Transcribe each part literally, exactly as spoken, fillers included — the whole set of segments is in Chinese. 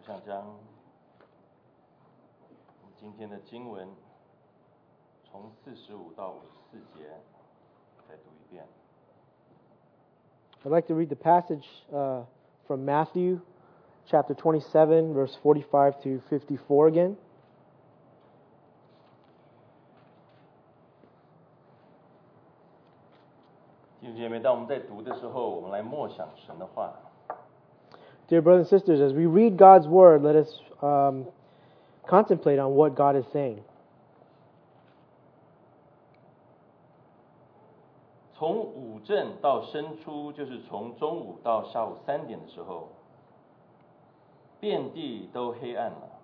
想将今天的经文从四十五到五十四节再读一遍。 I'd like to read the passage uh, from Matthew chapter twenty-seven, verse forty-five to fifty-four again. 弟兄姐妹，当我们在读的时候，我们来默想神的话。 Dear brothers and sisters, as we read God's Word, let us um, contemplate on what God is saying. 从午正到申初，就是从中午到下午三点的时候，遍地都黑暗了。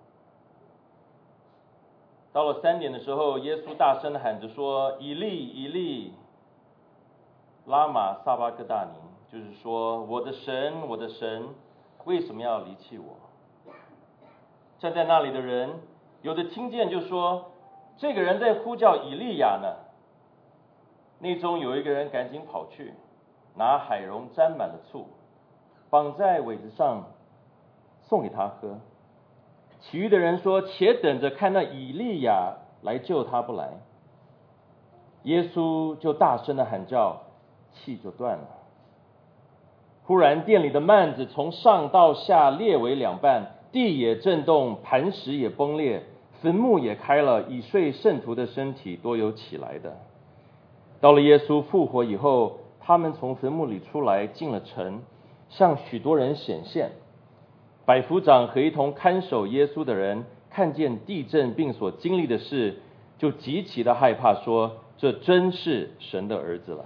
到了三点的时候，耶稣大声地喊着说：“以利，以利，拉玛撒巴各大尼。”就是说，我的神，我的神，为什么要离弃我？站在那里的人，有的听见就说：“这个人在呼叫以利亚呢。”内中有一个人赶紧跑去，拿海蓉沾满了醋，绑在苇子上，送给他喝。其余的人说：“且等着看那以利亚来救他不来。”耶稣就大声的喊叫，气就断了。忽然殿里的幔子从上到下裂为两半，地也震动，磐石也崩裂，坟墓也开了，已睡圣徒的身体多有起来的。到了耶稣复活以后，他们从坟墓里出来，进了城，向许多人显现。百夫长和一同看守耶稣的人看见地震并所经历的事，就极其的害怕，说：“这真是神的儿子了。”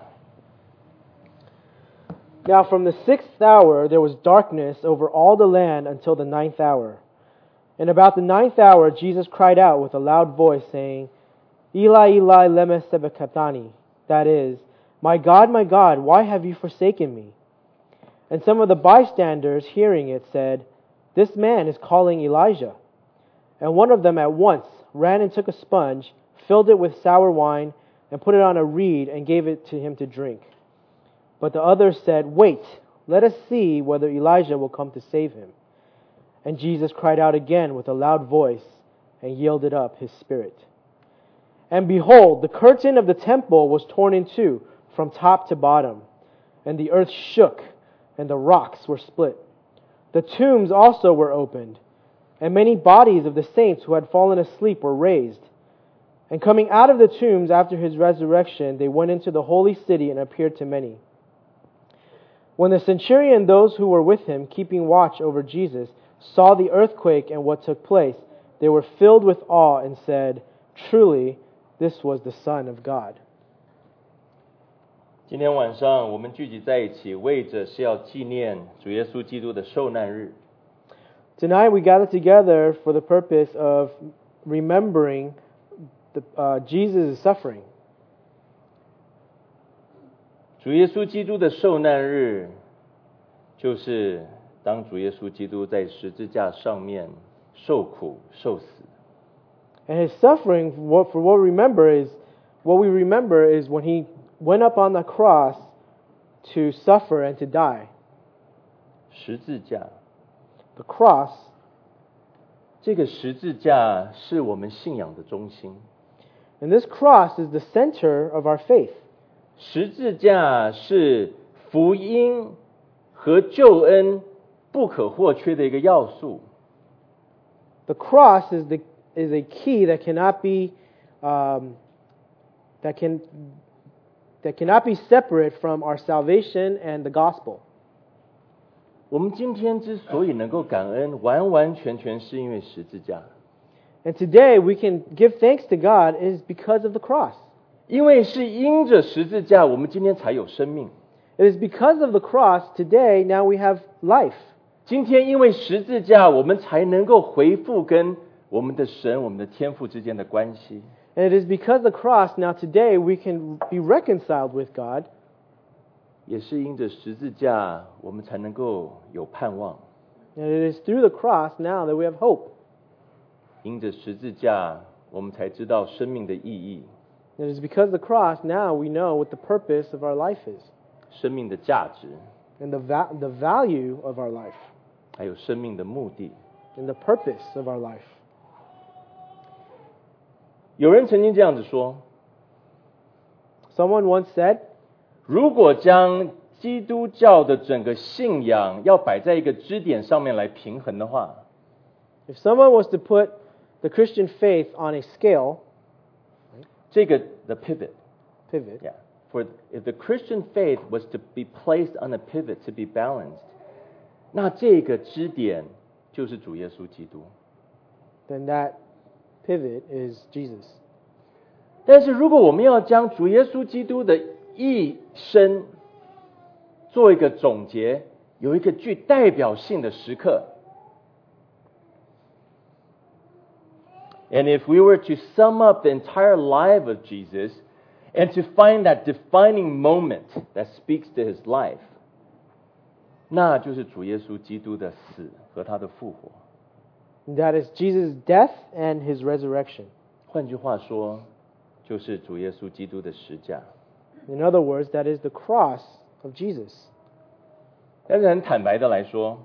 Now from the sixth hour there was darkness over all the land until the ninth hour. And about the ninth hour Jesus cried out with a loud voice, saying, Eli, Eli, lema sabachthani. That is, My God, my God, why have you forsaken me? And some of the bystanders, hearing it, said, This man is calling Elijah. And one of them at once ran and took a sponge, filled it with sour wine, and put it on a reed, and gave it to him to drink. But the others said, Wait, let us see whether Elijah will come to save him. And Jesus cried out again with a loud voice, and yielded up his spirit. And behold, the curtain of the temple was torn in two, from top to bottom, and the earth shook, and the rocks were split. The tombs also were opened, and many bodies of the saints who had fallen asleep were raised. And coming out of the tombs after his resurrection, they went into the holy city and appeared to many. When the centurion and those who were with him, keeping watch over Jesus, saw the earthquake and what took place, they were filled with awe and said, Truly, this was the Son of God. 今天晚上我们聚集在一起，为着是要纪念主耶稣基督的受难日。 Tonight we gather together for the purpose of remembering the, uh, Jesus' suffering. 主耶稣基督的受难日，就是当主耶稣基督在十字架上面受苦受死。 And his suffering, for what, for what we remember is, what we remember is when he went up on the cross to suffer and to die. 十字架， The cross, 这个十字架是我们信仰的中心。 and this cross is the center of our faith. 十字架是福音和救恩不可或缺的一个要素。 The cross is the is a key that cannot be um, that can that cannot be separate from our salvation and the gospel. 我们今天之所以能够感恩，完完全全是因为十字架。 And today we can give thanks to God is because of the cross. 因为是因着十字架，我们今天才有生命。 It is because of the cross today now we have life. 今天因为十字架，我们才能够恢复跟我们的神、我们的天父之间的关系。 And it is because of the cross now today we can be reconciled with God. 也是因着十字架，我们才能够有盼望。 And it is through the cross now that we have hope. 因着十字架，我们才知道生命的意义。 It is because of the cross now we know what the purpose of our life is. 生命的价值， And the, va- the value of our life. 还有生命的目的。 and the purpose of our life. 有人曾经这样子说， Someone once said, 如果将基督教的整个信仰要摆在一个支点上面来平衡的话， if someone was to put the Christian faith on a scale, 这个 the pivot, pivot, yeah, for if the Christian faith was to be placed on a pivot to be balanced, 那这个支点就是主耶稣基督。 then that pivot is Jesus. 但是如果我们要将主耶稣基督的一生做一个总结，有一个具代表性的时刻。And if we were to sum up the entire life of Jesus and to find that defining moment that speaks to his life, 那就是主耶稣基督的死和他的复活。 That is Jesus' death and his resurrection. 换句话说，就是主耶稣基督的十架。 In other words, that is the cross of Jesus. 但是很坦白的来说，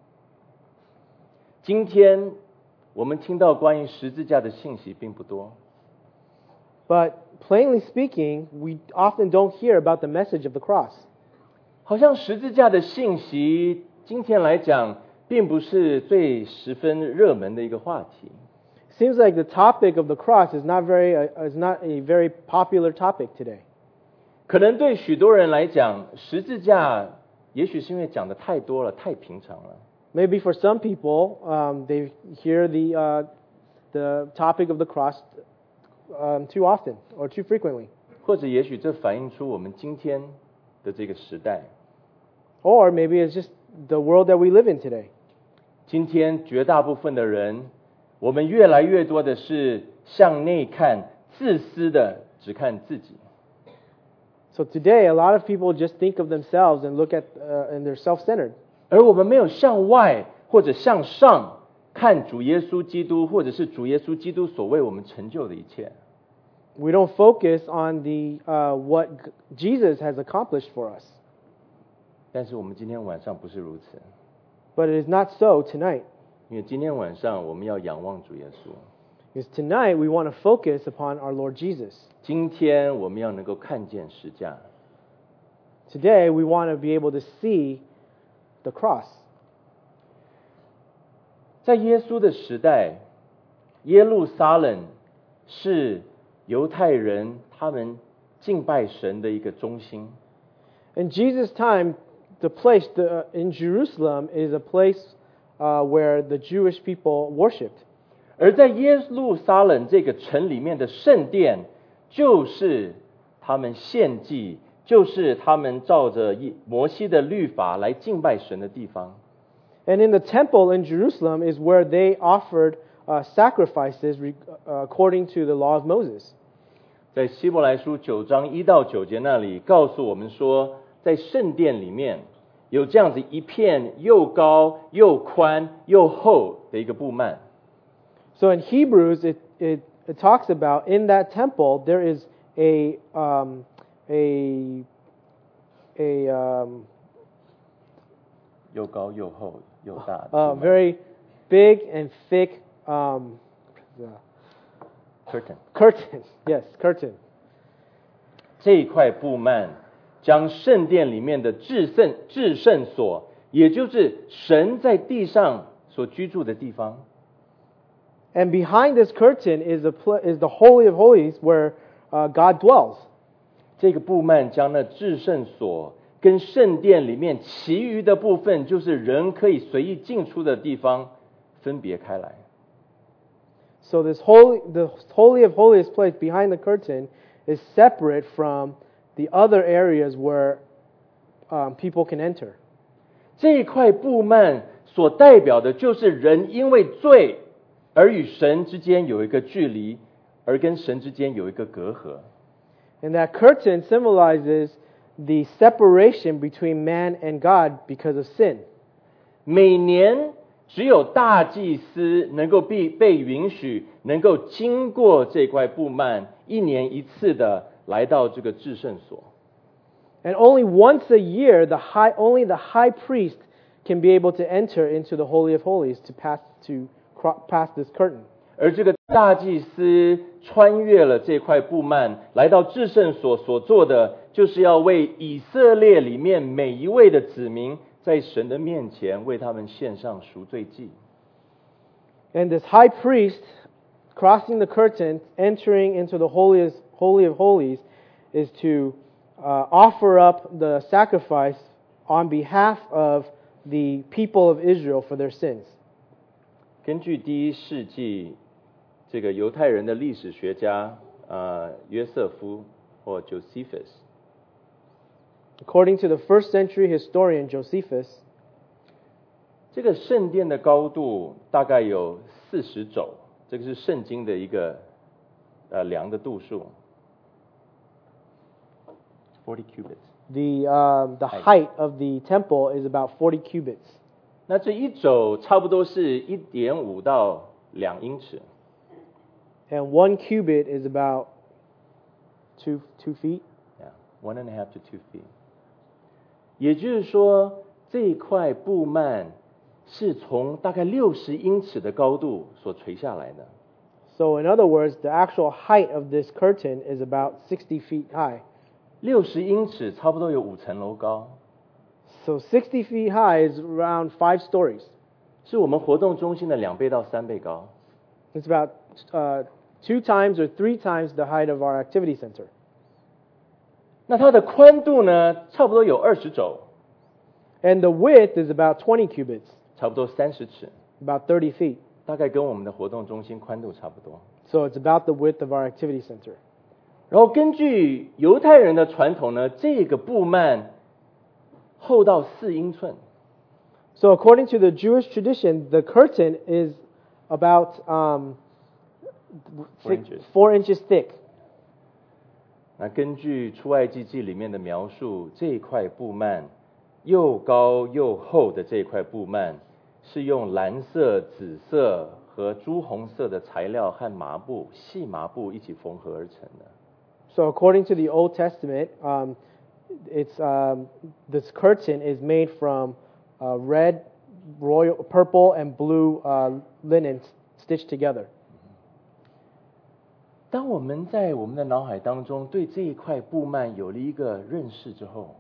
今天我们听到关于十字架的信息并不多。 But plainly speaking, we often don't hear about the message of the cross. 好像十字架的信息，今天来讲，并不是最十分热门的一个话题。 Seems like the topic of the cross is not very uh, is not a very popular topic today. 可能对许多人来讲，十字架也许是因为讲的太多了，太平常了。 Maybe for some people, um, they hear the uh, the topic of the cross um, too often or too frequently. 或者也许这反映出我们今天的这个时代。 Or maybe it's just the world that we live in today. 今天绝大部分的人，我们越来越多的是向内看，自私的只看自己。 So today, a lot of people just think of themselves and look at uh, and they're self-centered. 而我们没有向外或者向上看主耶稣基督，或者是主耶稣基督所为我们成就的一切。 We don't focus on the uh, what Jesus has accomplished for us. 但是我们今天晚上不是如此， But it is not so tonight. 因为今天晚上我们要仰望主耶稣。 Because tonight we want to focus upon our Lord Jesus. 今天我们要能够看见十架。 Today we want to be able to see the cross. 在耶稣的时代，耶路撒冷是犹太人他们敬拜神的一个中心。 In Jesus' time, the place the, in Jerusalem is a place uh, where the Jewish people worshipped. 而在耶路撒冷这个城里面的圣殿，就是他们献祭，就是他们照着摩西的律法来敬拜神的地方。 And in the temple in Jerusalem is where they offered uh, sacrifices re- uh, according to the law of Moses. 在希伯来书九章一到九节那里告诉我们说，在圣殿里面有这样子一片又高又宽又厚的一个布幔。 So in Hebrews, it, it, it talks about in that temple there is a um, a a um, 又高又厚又大的 a 布幔 very big and thick um, curtain。 curtain. Yes, curtain. 这一块布幔将圣殿里面的至圣至圣所，也就是神在地上所居住的地方。 And behind this curtain is, a pl- is the Holy of Holies where uh, God dwells. 这个布幔将那至圣所跟圣殿里面其余的部分，就是人可以随意进出的地方，分别开来。 So this holy, the Holy of Holies place behind the curtain is separate from the other areas where um, people can enter. 这一块布幔所代表的就是人因为罪而与神之间有一个距离，而跟神之间有一个隔阂。 And that curtain symbolizes the separation between man and God because of sin. 每年只有大祭司能够被被允许，能够经过这块布幔，一年一次的来到这个至圣所。 And only once a year, the high, only the high priest can be able to enter into the Holy of Holies to pass to pass this curtain. 而这个大祭司穿越了这块布幔，来到至圣所所做的，就是要为以色列里面每一位的子民，在神的面前为他们献上赎罪祭。 And this high priest crossing the curtain, entering into the Holy Holy of Holies, is to uh, offer up the sacrifice on behalf of the people of Israel for their sins. 根据第一世纪这个犹太人的历史学家呃约瑟夫或 Josephus， According to the first century historian Josephus, 这个圣殿的高度大概有四十肘，这个是圣经的一个呃量的度数。forty cubits. the um, the height of the temple is about forty cubits. 那这一肘差不多是一点五到两英尺。 And one cubit is about two two feet. Yeah, one and a half to two feet. 也就是说，这一块布幔是从大概六十英尺的高度所垂下来的。 So in other words, the actual height of this curtain is about sixty feet high. 六十英尺差不多有五层楼高。 So sixty feet high is around five stories. 是我们活动中心的两倍到三倍高。 It's about uh, two times or three times the height of our activity center. 那它的宽度呢，差不多有二十肘。 And the width is about twenty cubits, 差不多三十尺， about thirty feet. 大概跟我们的活动中心宽度差不多。 So it's about the width of our activity center. 然后根据犹太人的传统呢，这个布幔厚到四英寸。 So according to the Jewish tradition, the curtain is about um, Four thick, inches. four inches thick. 那根据出埃及记里面的描述，这一块布幔又高又厚的这一块布幔，是用蓝色、紫色和朱红色的材料和麻布、细麻布一起缝合而成的。 So according to the Old Testament, um, it's um, this curtain is made from uh, red, royal, purple, and blue uh, linen stitched together. 当我们在我们的脑海当中对这一块布幔有了一个认识之后，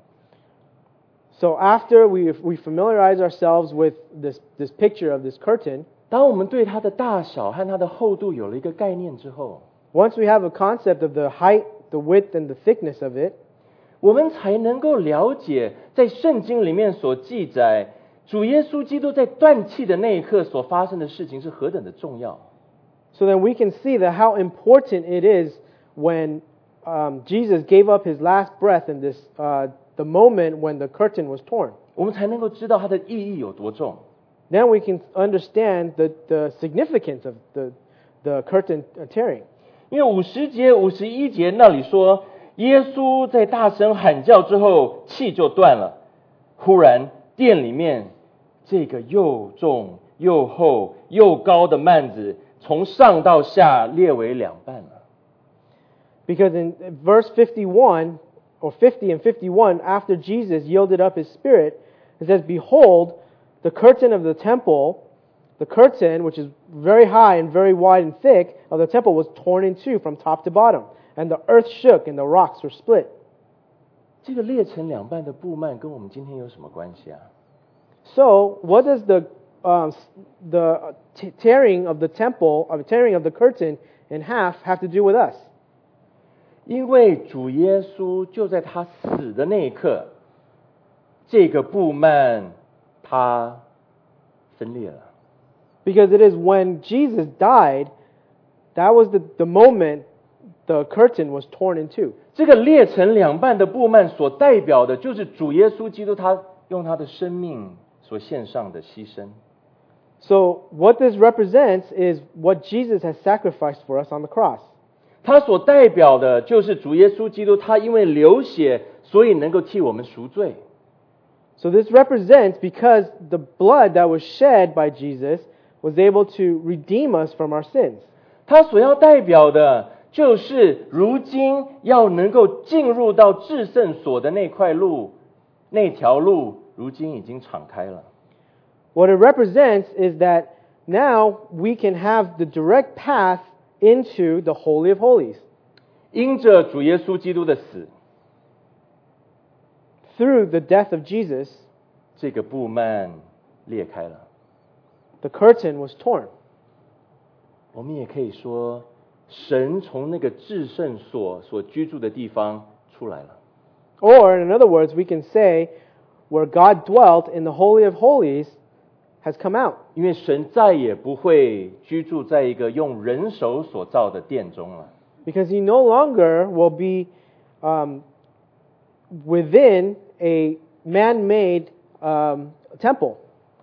So after we we familiarize ourselves with this this picture of this curtain, 当我们对它的大小和它的厚度有了一个概念之后， once we have a concept of the height, the width, and the thickness of it, 我们才能够了解在圣经里面所记载主耶稣基督在断气的那一刻所发生的事情是何等的重要。 so then we can see that how important it is when um, Jesus gave up his last breath in this uh, the moment when the curtain was torn. 我们才能够知道它的意义有多重。 Then we can understand the, the significance of the the curtain tearing. 因为五十节、五十一节那里说，耶稣在大声喊叫之后，气就断了。忽然殿里面这个又重又厚又高的幔子，从上到下裂为两半了。 Because in verse fifty-one, or fifty and fifty-one, after Jesus yielded up his spirit, it says, "Behold, the curtain of the temple, the curtain, which is very high and very wide and thick, of the temple was torn in two from top to bottom, and the earth shook and the rocks were split." 这个裂成两半的布幔跟我们今天有什么关系啊？ So, what does the um, the t- tearing of the temple, of tearing of the curtain in half, have to do with us? 因为主耶稣就在他死的那一刻，这个布幔它分裂了。 Because it is when Jesus died, that was the, the moment the curtain was torn in two. 这个裂成两半的布幔所代表的，就是主耶稣基督他用他的生命所献上的牺牲。 So what this represents is what Jesus has sacrificed for us on the cross. 它所代表的就是主耶稣基督，他因为流血，所以能够替我们赎罪。 So this represents because the blood that was shed by Jesus was able to redeem us from our sins. 它所要代表的就是如今要能够进入到至圣所的那块路，那条路如今已经敞开了。 What it represents is that now we can have the direct path into the Holy of Holies. 因着主耶稣基督的死， Through the death of Jesus, 这个布幔裂开了。 the curtain was torn. 我们也可以说，神从那个至圣所所居住的地方出来了。 Or, in other words, we can say where God dwelt in the Holy of Holies has come out. 因为神再也不会居住在一个用人手所造的殿中了。 Because He no longer will be um, within a man-made um, temple.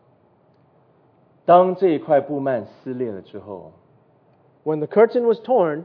当这一块布幔撕裂了之后， When the curtain was torn,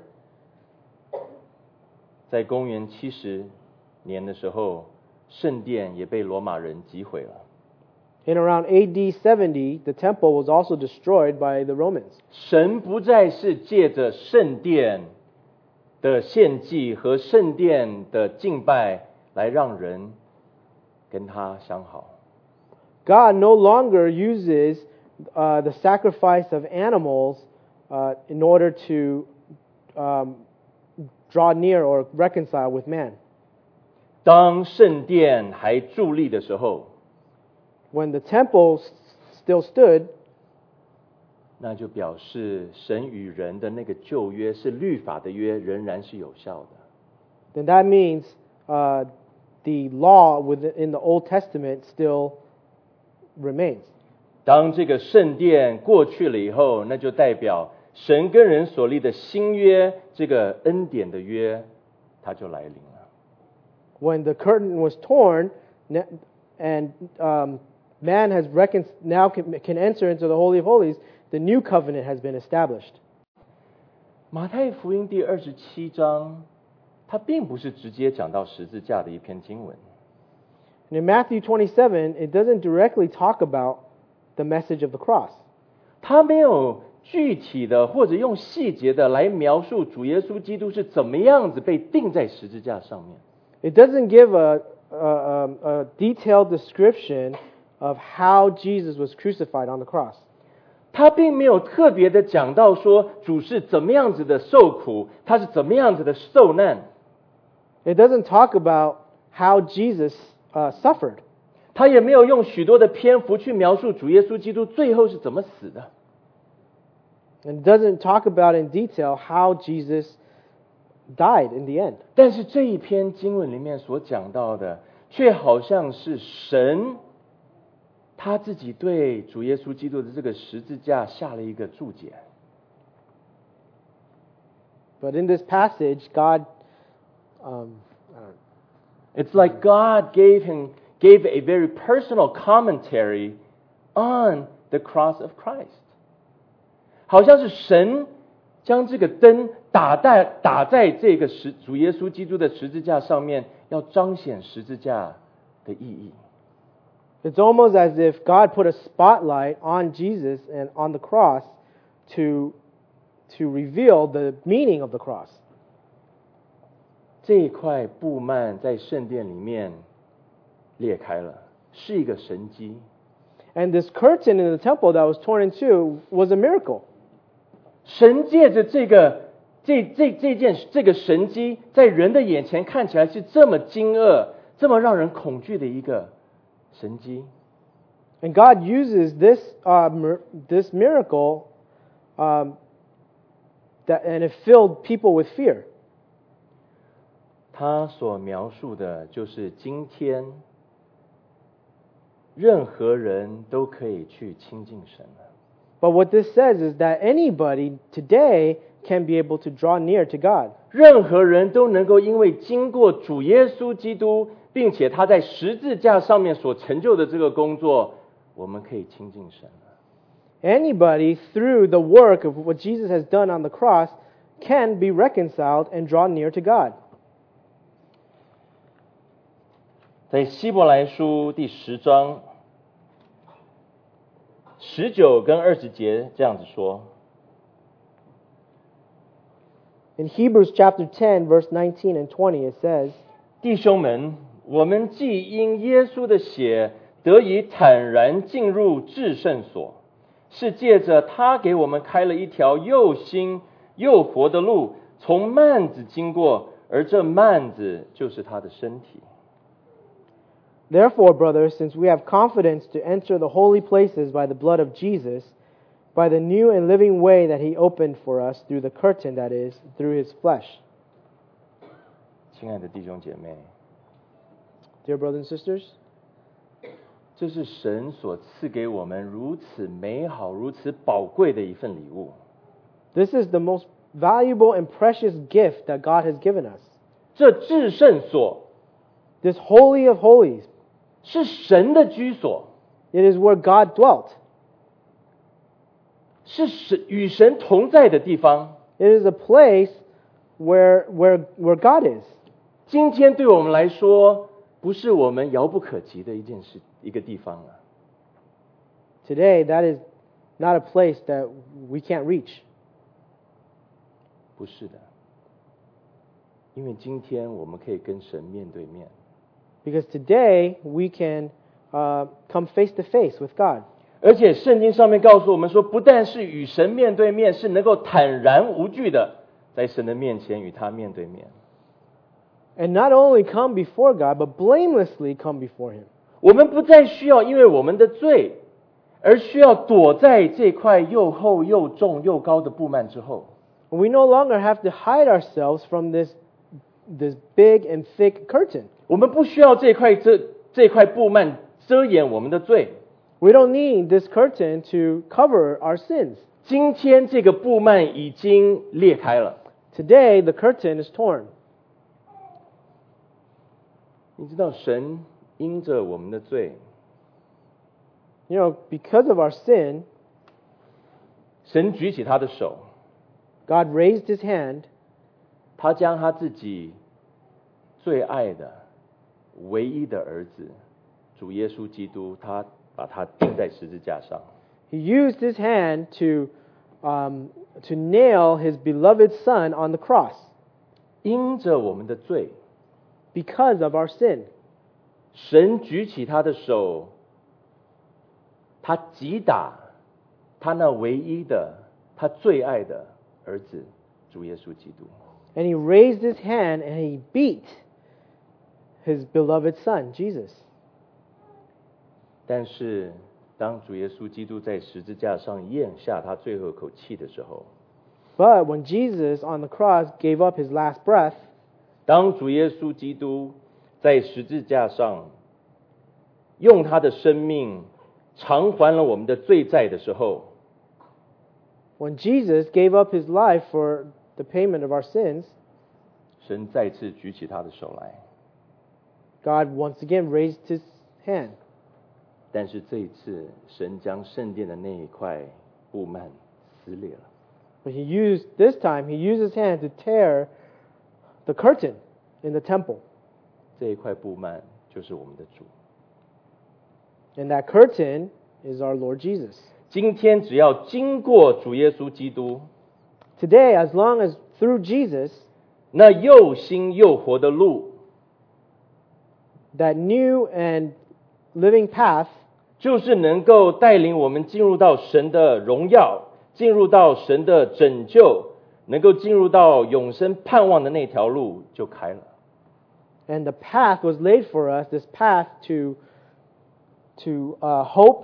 在公元七十年的时候，圣殿也被罗马人击毁了。 in around A D seventy, the temple was also destroyed by the Romans. 神不再是借着圣殿的献祭和圣殿的敬拜来让人跟他相好。 God no longer uses uh, the sacrifice of animals uh, in order to um, draw near or reconcile with man. 当圣殿还伫立的时候， When the temple s- still stood, 那就表示神与人的那个旧约是律法的约，仍然是有效的。 then that means uh, the law within the Old Testament still remains. 当这个圣殿过去了以后，那就代表神跟人所立的新约，这个恩典的约，它就来临了。 When the curtain was torn ne- and um, man has recon- now can, can enter into the Holy of Holies, the new covenant has been established. 马太福音第二十七章，它并不是直接讲到十字架的一篇经文， And in Matthew twenty-seven, it doesn't directly talk about the message of the cross. 它没有具体的或者用细节的来描述主耶稣基督是怎么样子被钉在十字架上面。 It doesn't give a, a, a, a detailed description of how Jesus was crucified on the cross. 他并没有特别的讲到说主是怎么样子的受苦，他是怎么样子的受难。 It doesn't talk about how Jesus uh, suffered. 他也没有用许多的篇幅去描述主耶稣基督最后是怎么死的。 And it doesn't talk about in detail how Jesus died in the end. 但是这一篇经文里面所讲到的，却好像是神他自己对主耶稣基督的这个十字架下了一个注解。 But in this passage, God, um, uh, It's like God gave him gave a very personal commentary on the cross of Christ. 好像是神将这个灯打在打在这个十主耶稣基督的十字架上面，要彰显十字架的意义。 it's almost as if God put a spotlight on Jesus and on the cross to, to reveal the meaning of the cross. 这一块布幔在圣殿里面裂开了，是一个神迹。 And this curtain in the temple that was torn in two was a miracle. 神借着这个这这这件这个神迹，在人的眼前看起来是这么惊愕、这么让人恐惧的一个神迹。 And God uses this uh, mir- this miracle, um, that and it filled people with fear. 他所描述的就是今天任何人都可以去亲近神了。 But what this says is that anybody today can be able to draw near to God. 任何人都能够因为经过主耶稣基督，并且他在十字架上面所成就的这个工作，我们可以亲近神了。 Anybody through the work of what Jesus has done on the cross can be reconciled and draw near to God. 在希伯来书第十章十九跟二十节这样子说。 In Hebrews chapter ten, verse nineteen and twenty, it says, 弟兄们，我们既因耶稣的血得以坦然进入至圣所，是借着他给我们开了一条又新又活的路，从幔子经过，而这幔子就是他的身体。 Therefore, brothers, since we have confidence to enter the holy places by the blood of Jesus, by the new and living way that he opened for us through the curtain, that is, through his flesh. 亲爱的弟兄姐妹， Dear brothers and sisters, 这是神所赐给我们如此美好、如此宝贵的一份礼物。 this is the most valuable and precious gift that God has given us. 这至圣所 This holy of holies, 是神的居所， it is where God dwelt. 是神与神同在的地方。 It is a place where, where, where God is. 今天对我们来说，不是我们遥不可及的一件事，一个地方了。 Today, that is not a place that we can't reach. 不是的，因为今天我们可以跟神面对面。 Because today, we can uh, come face to face with God. 而且圣经上面告诉我们说，不但是与神面对面，是能够坦然无惧的在神的面前与他面对面。 And not only come before God, but blamelessly come before him. 我们不再需要因为我们的罪，而需要躲在这块又厚又重又高的布幔之后。 We no longer have to hide ourselves from this, this big and thick curtain. 我们不需要这块这这块布幔遮掩我们的罪。 We don't need this curtain to cover our sins. 今天这个布幔已经裂开了。 Today, the curtain is torn. 你知道神因着我们的罪， You know, because of our sin, 神举起他的手， God raised his hand, 他将他自己最爱的唯一的儿子主耶稣基督，他把他钉在十字架上。 he used his hand to, um, to nail his beloved son on the cross. 因着我们的罪， Because of our sin, 神举起他的手，他击打他那唯一的、他最爱的儿子主耶稣基督。 and he raised his hand and he beat his beloved son, Jesus. 但是当主耶稣基督在十字架上咽下他最后一口气的时候， But when Jesus on the cross gave up his last breath, 当主耶稣基督在十字架上用他的生命偿还了我们的罪债的时候， when Jesus gave up his life for the payment of our sins, 神再次举起他的手来。 God once again raised his hand. 但是这一次，神将圣殿的那一块布幔撕裂了。 But he used, this time, he used his hand to tear the curtain in the temple. 这一块布幔就是我们的主。 And that curtain is our Lord Jesus. 今天只要经过主耶稣基督， Today, as long as through Jesus, 那又新又活的路， that new and living path 就是能够带领我们进入到神的荣耀，进入到神的拯救，能够进入到永生盼望的那条路就开了。 and the path was laid for us, this path to, to uh, hope,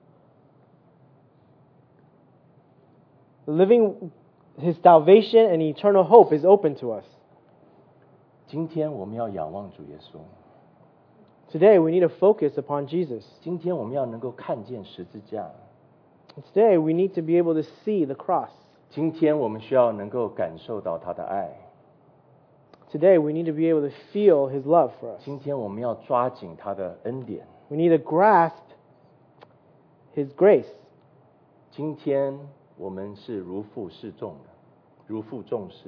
living his salvation and eternal hope is open to us. 今天我们要仰望主耶稣， Today, we need to focus upon Jesus. 今天我们要能够看见十字架， Today, we need to be able to see the cross. 今天我们需要能够感受到他的爱， Today, we need to be able to feel his love for us. 今天我们要抓紧他的恩典， We need to grasp his grace. 今天我们是如负侍重的，如负重视，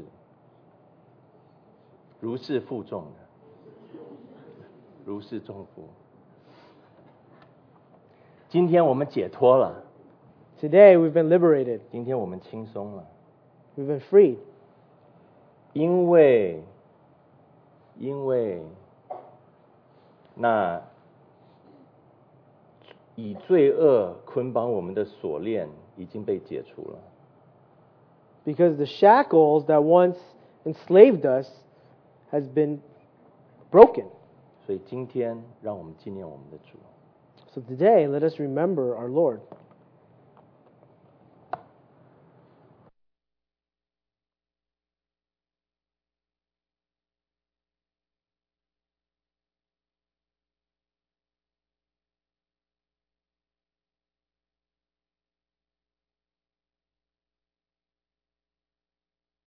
如是负重的，如是重负。今天我们解脱了， Today, we've been liberated. 今天我们轻松了， We've been freed. 因为因为那以罪恶捆绑我们的锁链已经被解除了。 Because the shackles that once enslaved us has been broken. 所以今天让我们纪念我们的主。 So today, let us remember our Lord.